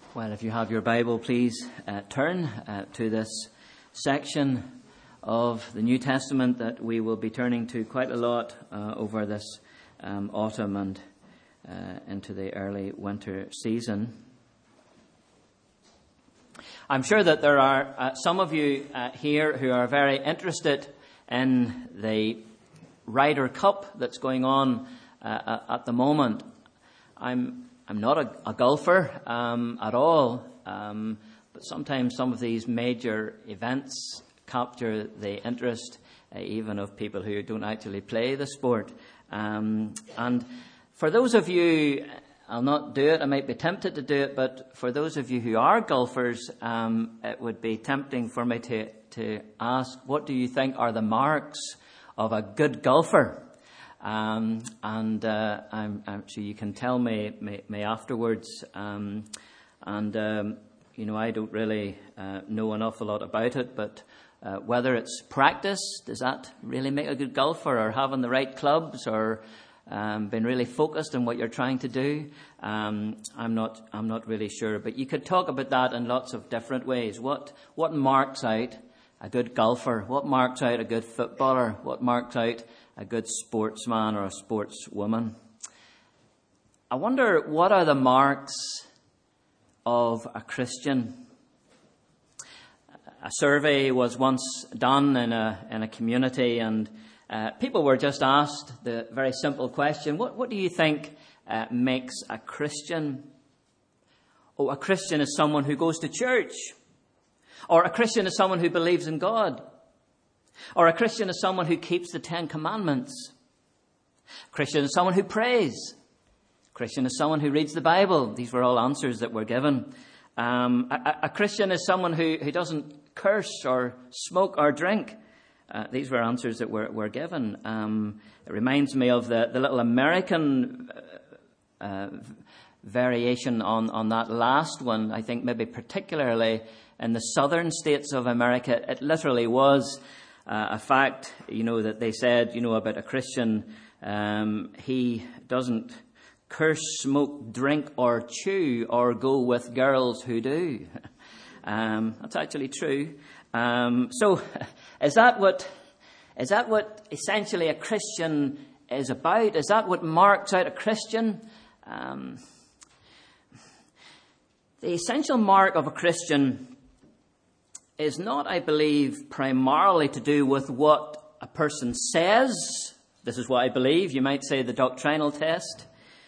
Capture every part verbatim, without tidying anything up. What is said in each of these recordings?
Well, if you have your Bible, please uh, turn uh, to this section of the New Testament that we will be turning to quite a lot uh, over this um, autumn and uh, into the early winter season. I'm sure that there are uh, some of you uh, here who are very interested in the Ryder Cup that's going on uh, at the moment. I'm I'm not a, a golfer um, at all, um, but sometimes some of these major events capture the interest uh, even of people who don't actually play the sport. Um, and for those of you, I'll not do it, I might be tempted to do it, but for those of you who are golfers, um, it would be tempting for me to, to ask, what do you think are the marks of a good golfer? Um, and uh, I'm, I'm sure you can tell me, me, me afterwards. Um, and, um, you know, I don't really uh, know an awful lot about it, but uh, whether it's practice, does that really make a good golfer, or having the right clubs, or um, being really focused on what you're trying to do? Um, I'm not I'm not really sure. But you could talk about that in lots of different ways. What what marks out a good golfer? What marks out a good footballer? What marks out a good sportsman or a sportswoman? I wonder, what are the marks of a Christian? A survey was once done in a in a community, and uh, people were just asked the very simple question: What what do you think uh, makes a Christian? Oh, a Christian is someone who goes to church, or a Christian is someone who believes in God. Or a Christian is someone who keeps the Ten Commandments. A Christian is someone who prays. A Christian is someone who reads the Bible. These were all answers that were given. Um, a, a Christian is someone who, who doesn't curse or smoke or drink. Uh, these were answers that were, were given. Um, it reminds me of the, the little American uh, uh, variation on, on that last one. I think maybe particularly in the southern states of America, it literally was Uh, a fact, you know, that they said, you know, about a Christian, um, he doesn't curse, smoke, drink, or chew, or go with girls who do. um, that's actually true. Um, so, is that what is that what essentially a Christian is about? Is that what marks out a Christian? Um, the essential mark of a Christian is not, I believe, primarily to do with what a person says. This is what I believe. You might say the doctrinal test.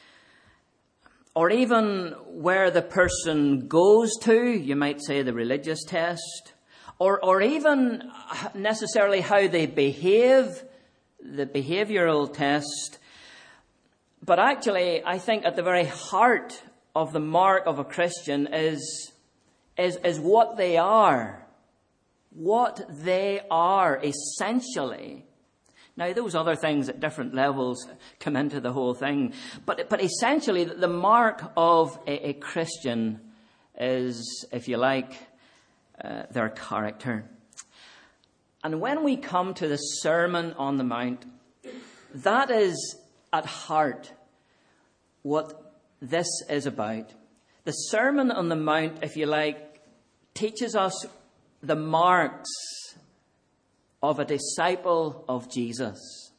Or even where the person goes to. You might say the religious test. Or, or even necessarily how they behave, the behavioral test. But actually, I think at the very heart of the mark of a Christian is, is, is what they are. What they are, essentially. Now, those other things at different levels come into the whole thing. But, but essentially, the mark of a, a Christian is, if you like, uh, their character. And when we come to the Sermon on the Mount, that is at heart what this is about. The Sermon on the Mount, if you like, teaches us the marks of a disciple of Jesus.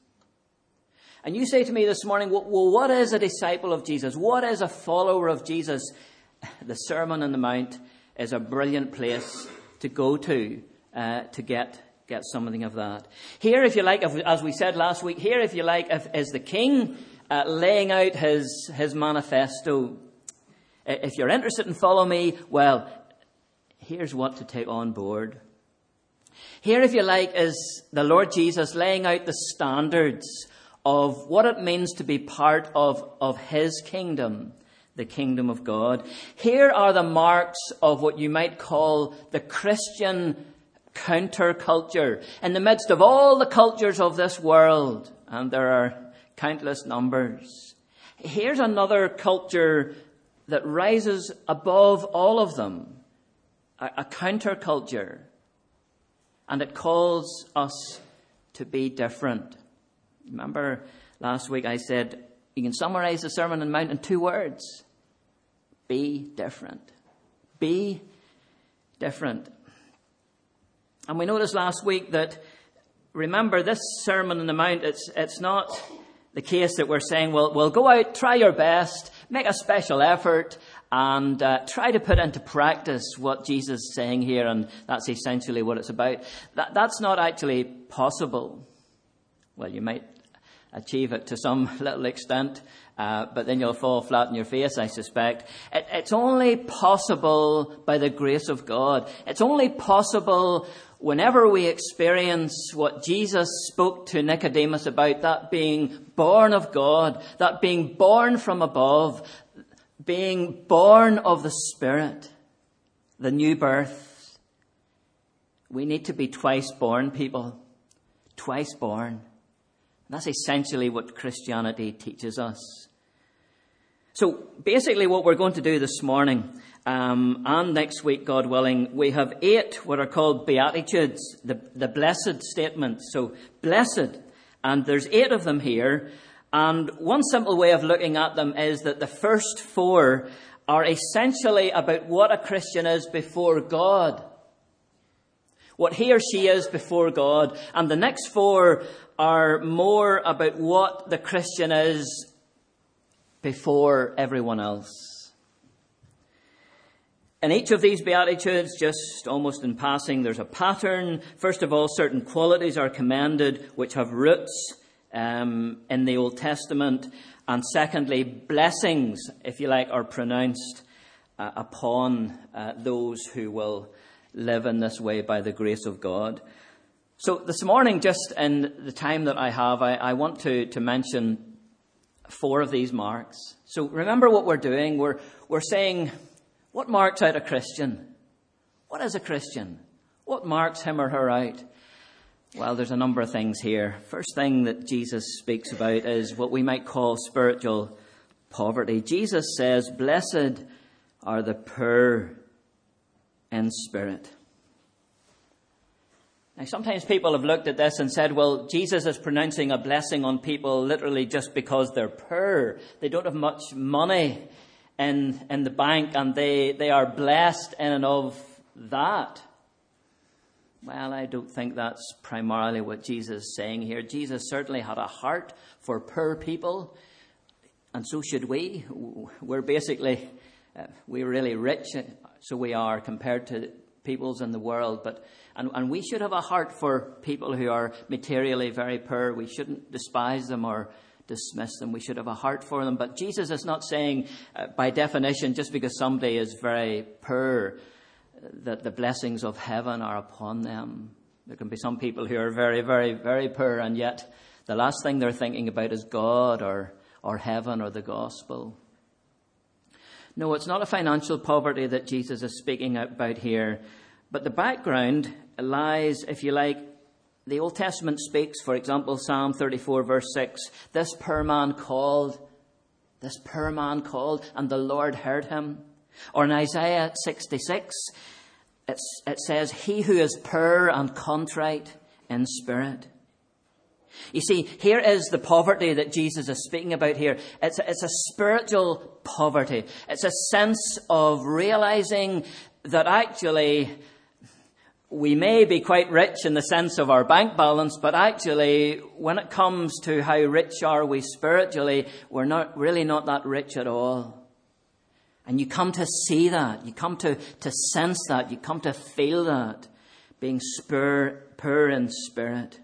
And you say to me this morning, well, what is a disciple of Jesus? What is a follower of Jesus? The Sermon on the Mount is a brilliant place to go to, uh, to get, get something of that. Here, if you like, as we said last week, here, if you like, is the king uh, laying out his, his manifesto. If you're interested in follow me, well, here's what to take on board. Here, if you like, is the Lord Jesus laying out the standards of what it means to be part of, of his kingdom, the kingdom of God. Here are the marks of what you might call the Christian counterculture. In the midst of all the cultures of this world, and there are countless numbers, here's another culture that rises above all of them. A counterculture, and it calls us to be different. Remember last week I said you can summarize the Sermon on the Mount in two words: be different. be different. And we noticed last week that, remember, this Sermon on the Mount, it's, it's not the case that we're saying, well, well, go out, try your best, make a special effort, and uh, try to put into practice what Jesus is saying here, and that's essentially what it's about. That, that's not actually possible. Well, you might achieve it to some little extent, uh, but then you'll fall flat on your face, I suspect. It, it's only possible by the grace of God. It's only possible whenever we experience what Jesus spoke to Nicodemus about, that being born of God, that being born from above, being born of the Spirit, the new birth. We need to be twice born, people. Twice born. That's essentially what Christianity teaches us. So basically what we're going to do this morning, um, and next week, God willing, we have eight what are called Beatitudes, the, the blessed statements. So blessed, and there's eight of them here. And one simple way of looking at them is that the first four are essentially about what a Christian is before God. What he or she is before God. And the next four are more about what the Christian is before everyone else. In each of these Beatitudes, just almost in passing, there's a pattern. First of all, certain qualities are commended which have roots um, in the Old Testament. And secondly, blessings, if you like, are pronounced uh, upon uh, those who will live in this way by the grace of God. So this morning, just in the time that I have, I, I want to, to mention four of these marks. So remember what we're doing. We're, we're saying, what marks out a Christian? What is a Christian? What marks him or her out? Well, there's a number of things here. First thing that Jesus speaks about is what we might call spiritual poverty. Jesus says, blessed are the poor in spirit. Now, sometimes people have looked at this and said, well, Jesus is pronouncing a blessing on people literally just because they're poor. They don't have much money in, in the bank, and they, they are blessed in and of that. Well, I don't think that's primarily what Jesus is saying here. Jesus certainly had a heart for poor people, and so should we. We're basically, uh, we're really rich, so we are compared to peoples in the world, but and, and we should have a heart for people who are materially very poor. We shouldn't despise them or dismiss them. We should have a heart for them. But Jesus is not saying, uh, by definition, just because somebody is very poor, that the blessings of heaven are upon them. There can be some people who are very, very, very poor, and yet the last thing they're thinking about is God or, or heaven or the gospel. No, it's not a financial poverty that Jesus is speaking about here. But the background lies, if you like, the Old Testament speaks, for example, Psalm thirty-four, verse six, this poor man called, this poor man called, and the Lord heard him. Or in Isaiah sixty-six, it's, it says, he who is poor and contrite in spirit. You see, here is the poverty that Jesus is speaking about here. It's a, it's a spiritual poverty. It's a sense of realizing that actually we may be quite rich in the sense of our bank balance, but actually when it comes to how rich are we spiritually, we're not really not that rich at all. And you come to see that. You come to, to sense that. You come to feel that, being spur, poor in spirit.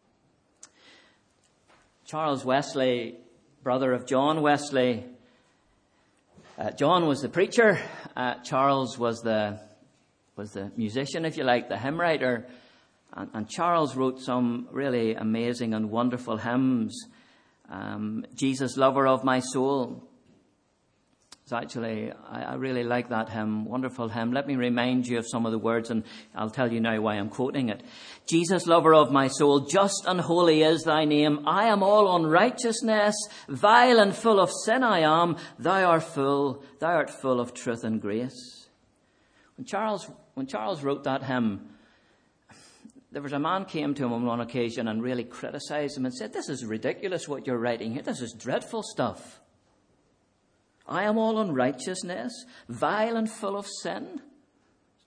Charles Wesley, brother of John Wesley. Uh, John was the preacher. Uh, Charles was the was the musician, if you like, the hymn writer. And, and Charles wrote some really amazing and wonderful hymns. Um, Jesus, lover of my soul. It's actually, I, I really like that hymn, wonderful hymn. Let me remind you of some of the words, and I'll tell you now why I'm quoting it. Jesus, lover of my soul, just and holy is thy name. I am all unrighteousness, vile and full of sin I am. Thou art full, thou art full of truth and grace. When Charles, when Charles wrote that hymn, there was a man came to him on one occasion and really criticized him and said, this is ridiculous what you're writing here. This is dreadful stuff. I am all unrighteousness, vile and full of sin.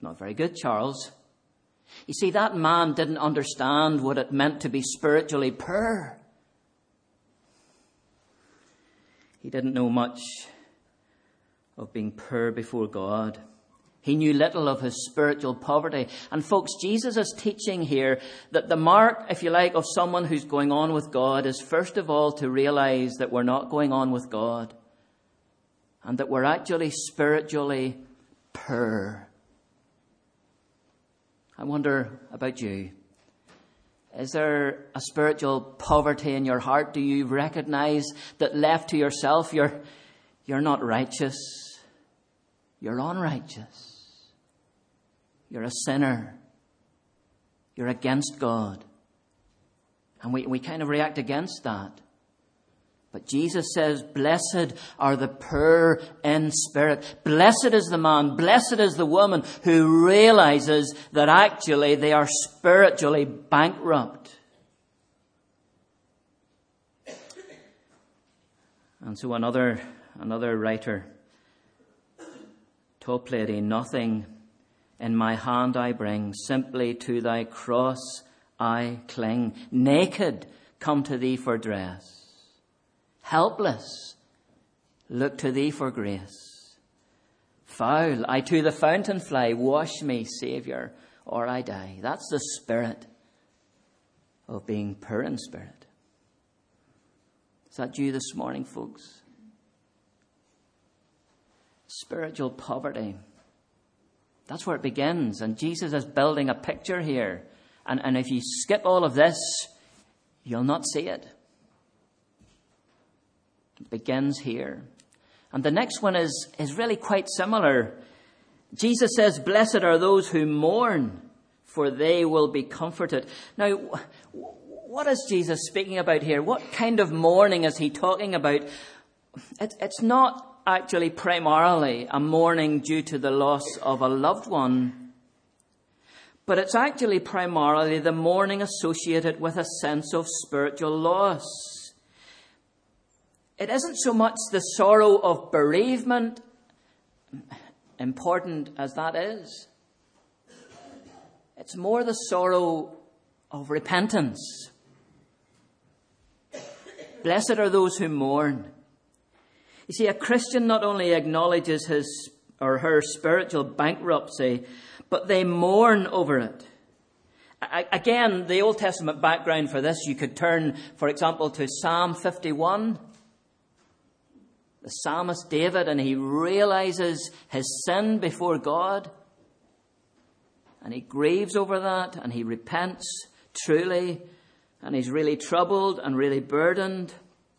Not very good, Charles. You see, that man didn't understand what it meant to be spiritually poor. He didn't know much of being poor before God. He knew little of his spiritual poverty. And folks, Jesus is teaching here that the mark, if you like, of someone who's going on with God is first of all to realize that we're not going on with God and that we're actually spiritually poor. I wonder about you. Is there a spiritual poverty in your heart? Do you recognize that left to yourself, you're, you're not righteous? You're unrighteous. You're a sinner. You're against God. And we, we kind of react against that. But Jesus says, blessed are the poor in spirit. Blessed is the man, blessed is the woman who realizes that actually they are spiritually bankrupt. And so another, another writer, Toplady, nothing in my hand I bring, simply to thy cross I cling. Naked, come to thee for dress. Helpless, look to thee for grace. Foul, I to the fountain fly. Wash me, Saviour, or I die. That's the spirit of being poor in spirit. Is that you this morning, folks? Spiritual poverty. That's where it begins. And Jesus is building a picture here. And, and if you skip all of this, you'll not see it. It begins here. And the next one is, is really quite similar. Jesus says, blessed are those who mourn, for they will be comforted. Now, what is Jesus speaking about here? What kind of mourning is he talking about? It, it's not actually primarily a mourning due to the loss of a loved one, but it's actually primarily the mourning associated with a sense of spiritual loss. It isn't so much the sorrow of bereavement, important as that is. It's more the sorrow of repentance. Blessed are those who mourn. You see, a Christian not only acknowledges his or her spiritual bankruptcy, but they mourn over it. I, again, the Old Testament background for this, you could turn, for example, to Psalm fifty-one. The psalmist David, and he realizes his sin before God. And he grieves over that, and he repents truly, and he's really troubled and really burdened.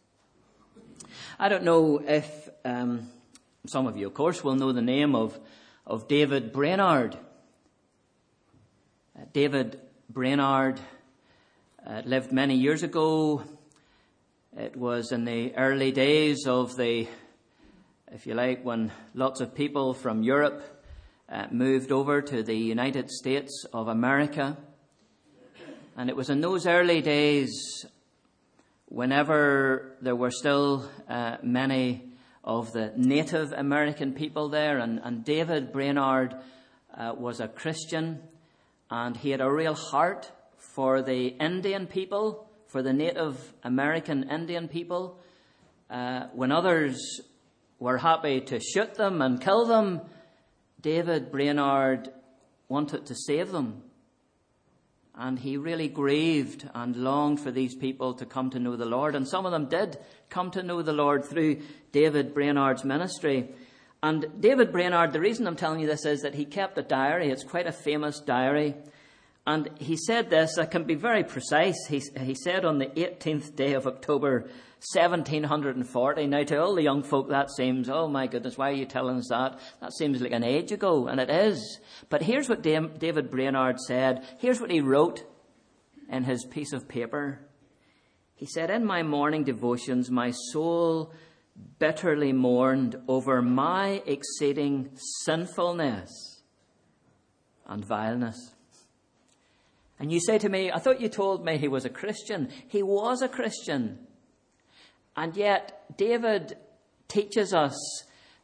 I don't know if um, some of you, of course, will know the name of, of David Brainerd. Uh, David Brainerd uh, lived many years ago. It was in the early days of the, if you like, when lots of people from Europe uh, moved over to the United States of America. And it was in those early days, whenever there were still uh, many of the Native American people there, and, and David Brainerd uh, was a Christian, and he had a real heart for the Indian people, for the Native American Indian people. Uh, when others were happy to shoot them and kill them, David Brainerd wanted to save them. And he really grieved and longed for these people to come to know the Lord. And some of them did come to know the Lord through David Brainerd's ministry. And David Brainerd, the reason I'm telling you this is that he kept a diary. It's quite a famous diary. And he said this, I can be very precise. He, he said on the eighteenth day of October, seventeen forty. Now to all the young folk that seems, oh my goodness, why are you telling us that? That seems like an age ago, and it is. But here's what David Brainerd said. Here's what he wrote in his piece of paper. He said, in my morning devotions, my soul bitterly mourned over my exceeding sinfulness and vileness. And you say to me, I thought you told me he was a Christian. He was a Christian. And yet, David teaches us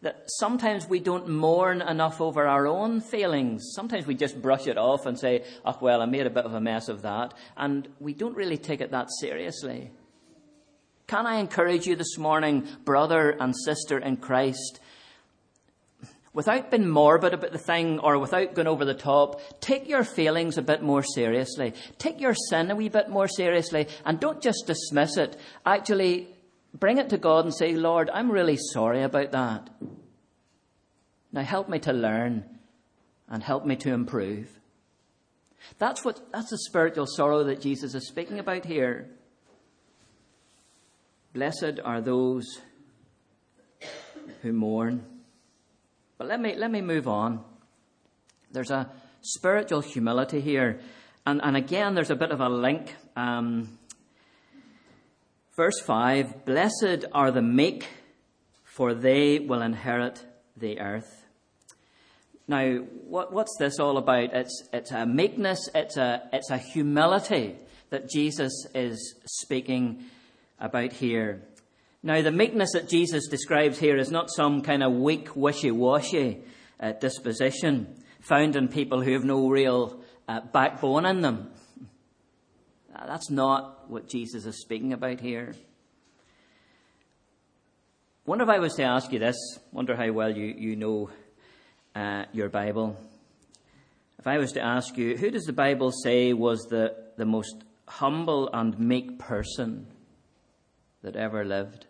that sometimes we don't mourn enough over our own failings. Sometimes we just brush it off and say, oh, well, I made a bit of a mess of that. And we don't really take it that seriously. Can I encourage you this morning, brother and sister in Christ, without being morbid about the thing or without going over the top, take your feelings a bit more seriously. Take your sin a wee bit more seriously and don't just dismiss it. Actually, bring it to God and say, Lord, I'm really sorry about that. Now help me to learn and help me to improve. That's what, that's the spiritual sorrow that Jesus is speaking about here. Blessed are those who mourn. But let me let me move on. There's a spiritual humility here. And, and again, there's a bit of a link. Um, verse five, blessed are the meek, for they will inherit the earth. Now, what, what's this all about? It's it's a meekness, it's a it's a humility that Jesus is speaking about here. Now, the meekness that Jesus describes here is not some kind of weak, wishy-washy uh, disposition found in people who have no real uh, backbone in them. Uh, that's not what Jesus is speaking about here. Wonder if I was to ask you this, wonder how well you, you know uh, your Bible. If I was to ask you, who does the Bible say was the, the most humble and meek person that ever lived?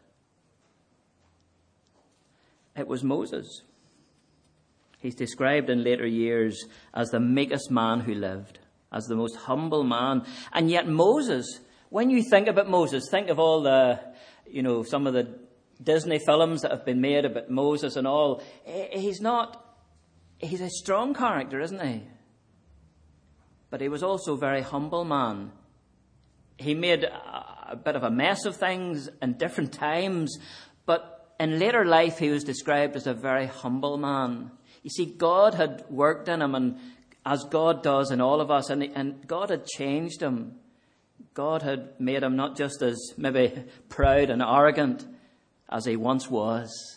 It was Moses. He's described in later years as the meekest man who lived, as the most humble man. And yet Moses, when you think about Moses, think of all the, you know, some of the Disney films that have been made about Moses and all. He's not, he's a strong character, isn't he? But he was also a very humble man. He made a bit of a mess of things in different times, but in later life he was described as a very humble man. You see, God had worked in him, and as God does in all of us, and, and God had changed him. God had made him not just as maybe proud and arrogant as he once was.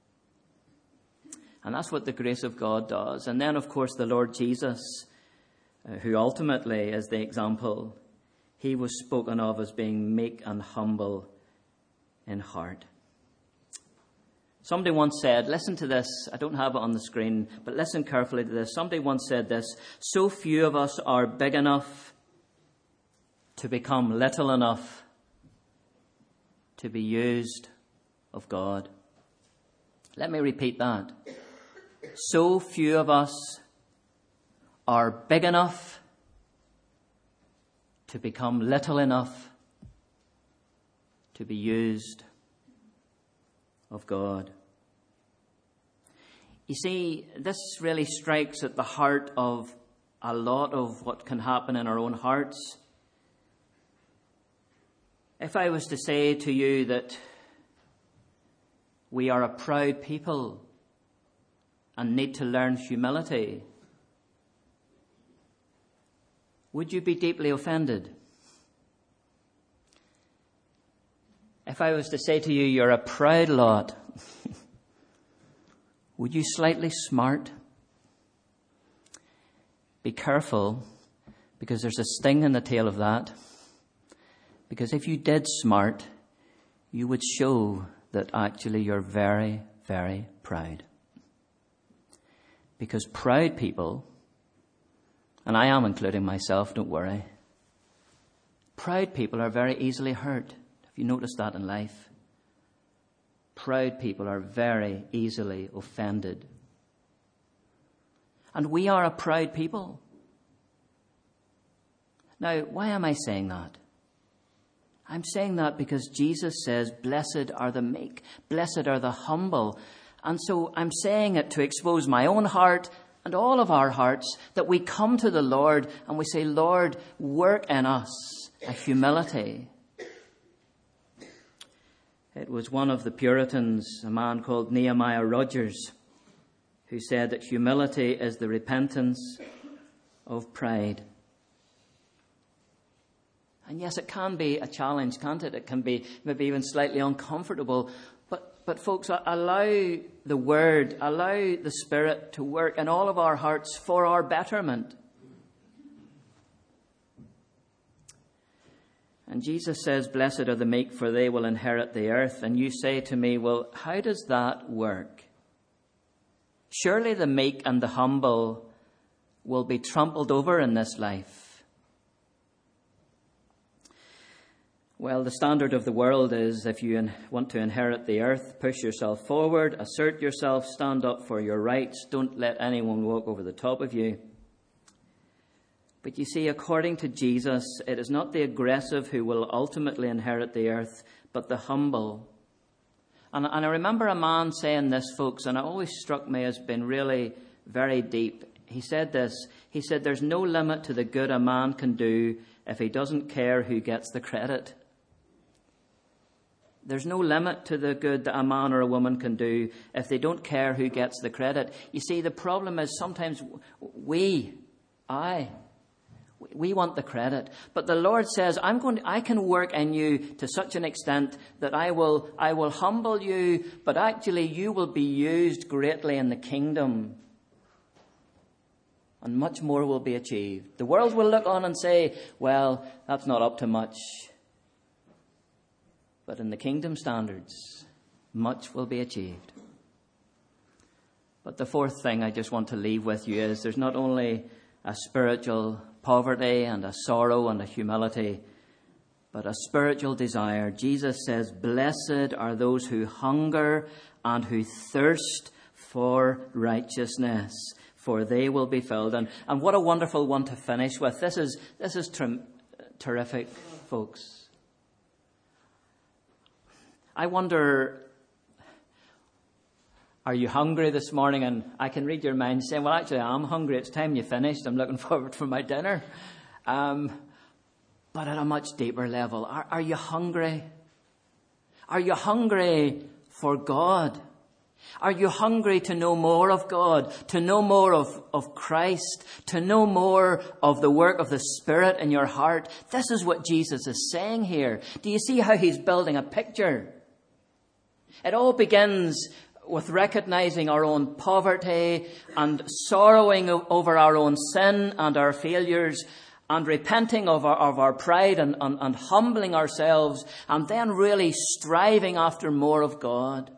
And that's what the grace of God does. And then, of course, the Lord Jesus, uh, who ultimately is the example, he was spoken of as being meek and humble in heart. Somebody once said, listen to this, I don't have it on the screen, but listen carefully to this. Somebody once said this, so few of us are big enough to become little enough to be used of God. Let me repeat that. So few of us are big enough to become little enough to be used of God. You see, this really strikes at the heart of a lot of what can happen in our own hearts. If I was to say to you that we are a proud people and need to learn humility, would you be deeply offended? If I was to say to you, you're a proud lot, would you slightly smart? Be careful, because there's a sting in the tail of that. Because if you did smart, you would show that actually you're very, very proud. Because proud people, and I am including myself, don't worry, proud people are very easily hurt. Have you noticed that in life? Proud people are very easily offended. And we are a proud people. Now, why am I saying that? I'm saying that because Jesus says, blessed are the meek, blessed are the humble. And so I'm saying it to expose my own heart and all of our hearts, that we come to the Lord and we say, Lord, work in us a humility. It was one of the Puritans, a man called Nehemiah Rogers, who said that humility is the repentance of pride. And yes, it can be a challenge, can't it? It can be maybe even slightly uncomfortable. But, but folks, allow the Word, allow the Spirit to work in all of our hearts for our betterment. And Jesus says, blessed are the meek, for they will inherit the earth. And you say to me, well, how does that work? Surely the meek and the humble will be trampled over in this life. Well, the standard of the world is if you want to inherit the earth, push yourself forward, assert yourself, stand up for your rights, don't let anyone walk over the top of you. But you see, according to Jesus, it is not the aggressive who will ultimately inherit the earth, but the humble. And, and I remember a man saying this, folks, and it always struck me as being really very deep. He said this, he said, there's no limit to the good a man can do if he doesn't care who gets the credit. There's no limit to the good that a man or a woman can do if they don't care who gets the credit. You see, the problem is sometimes we, I, we want the credit. But the Lord says, I'm going to, I can work in you to such an extent that I will, I will humble you, but actually you will be used greatly in the kingdom. And much more will be achieved. The world will look on and say, well, that's not up to much. But in the kingdom standards, much will be achieved. But the fourth thing I just want to leave with you is there's not only a spiritual poverty and a sorrow and a humility, but a spiritual desire. Jesus says, blessed are those who hunger and who thirst for righteousness, for they will be filled. And, and what a wonderful one to finish with. This is, this is ter- terrific, folks. I wonder, are you hungry this morning? And I can read your mind saying, well, actually, I'm hungry. It's time you finished. I'm looking forward for my dinner. Um, but at a much deeper level, are, are you hungry? Are you hungry for God? Are you hungry to know more of God, to know more of, of Christ, to know more of the work of the Spirit in your heart? This is what Jesus is saying here. Do you see how he's building a picture? It all begins with recognizing our own poverty and sorrowing over our own sin and our failures and repenting of our, of our pride and, and, and humbling ourselves and then really striving after more of God.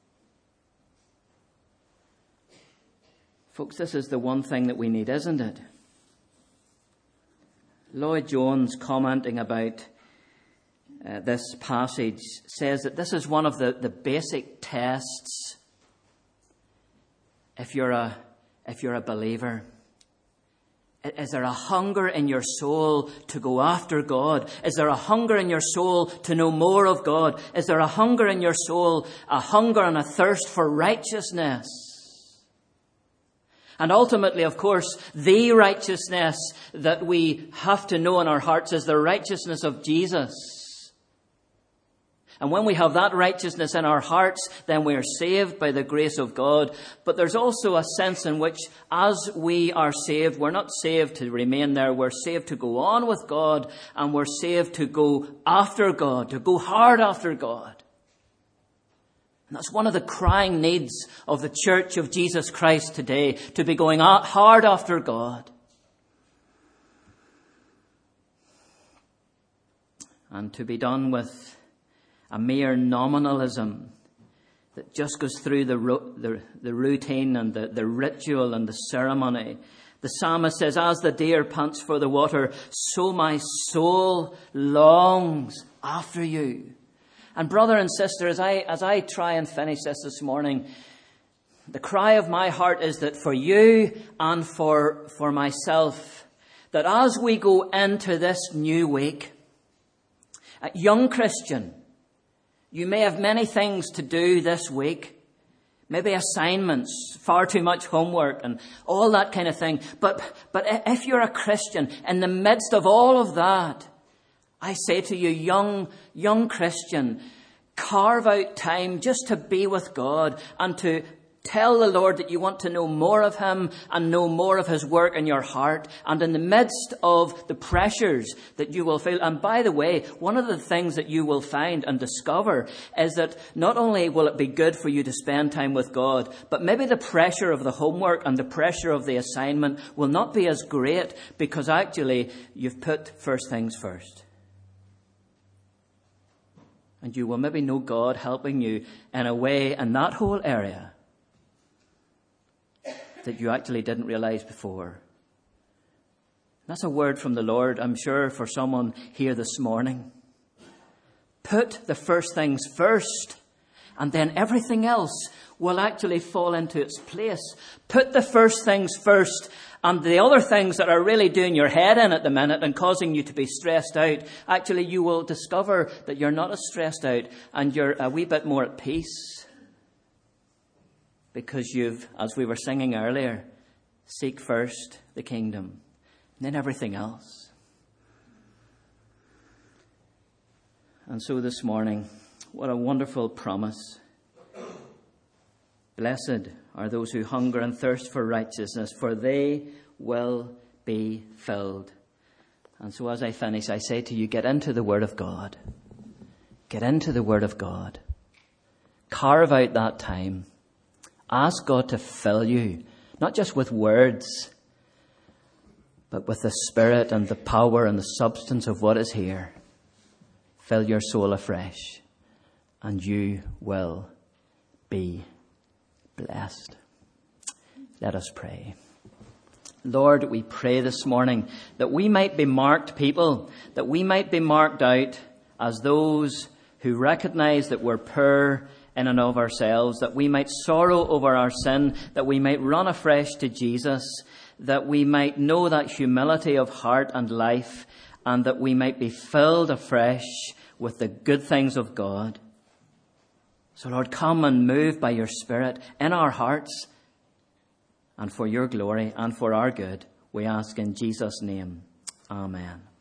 Folks, this is the one thing that we need, isn't it? Lloyd Jones, commenting about uh, this passage, says that this is one of the, the basic tests if you're a, if you're a believer. Is there a hunger in your soul to go after God? Is there a hunger in your soul to know more of God? Is there a hunger in your soul, a hunger and a thirst for righteousness? And ultimately, of course, the righteousness that we have to know in our hearts is the righteousness of Jesus. And when we have that righteousness in our hearts, then we are saved by the grace of God. But there's also a sense in which, as we are saved, we're not saved to remain there. We're saved to go on with God, and we're saved to go after God, to go hard after God. And that's one of the crying needs of the Church of Jesus Christ today, to be going hard after God. And to be done with a mere nominalism that just goes through the the, the routine and the, the ritual and the ceremony. The psalmist says, as the deer pants for the water, so my soul longs after you. And brother and sister, as I, as I try and finish this this morning, the cry of my heart is that for you and for, for myself, that as we go into this new week, uh, young Christian, you may have many things to do this week. Maybe assignments, far too much homework and all that kind of thing. But, but if you're a Christian, in the midst of all of that, I say to you, young, young Christian, carve out time just to be with God and to, Tell the Lord that you want to know more of him and know more of his work in your heart. And in the midst of the pressures that you will feel, and by the way, one of the things that you will find and discover is that not only will it be good for you to spend time with God, but maybe the pressure of the homework and the pressure of the assignment will not be as great because actually you've put first things first. And you will maybe know God helping you in a way in that whole area that you actually didn't realize before. That's a word from the Lord, I'm sure, for someone here this morning. Put the first things first, and then everything else will actually fall into its place. Put the first things first, and the other things that are really doing your head in at the minute and causing you to be stressed out, actually you will discover that you're not as stressed out and you're a wee bit more at peace. Because you've, as we were singing earlier, seek first the kingdom, and then everything else. And so this morning, what a wonderful promise. Blessed are those who hunger and thirst for righteousness, for they will be filled. And so as I finish, I say to you, get into the Word of God. Get into the Word of God. Carve out that time. Ask God to fill you, not just with words, but with the Spirit and the power and the substance of what is here. Fill your soul afresh, and you will be blessed. Let us pray. Lord, we pray this morning that we might be marked people, that we might be marked out as those who recognize that we're poor in and of ourselves, that we might sorrow over our sin, that we might run afresh to Jesus, that we might know that humility of heart and life, and that we might be filled afresh with the good things of God. So Lord, come and move by your Spirit in our hearts, and for your glory and for our good, we ask in Jesus' name. Amen.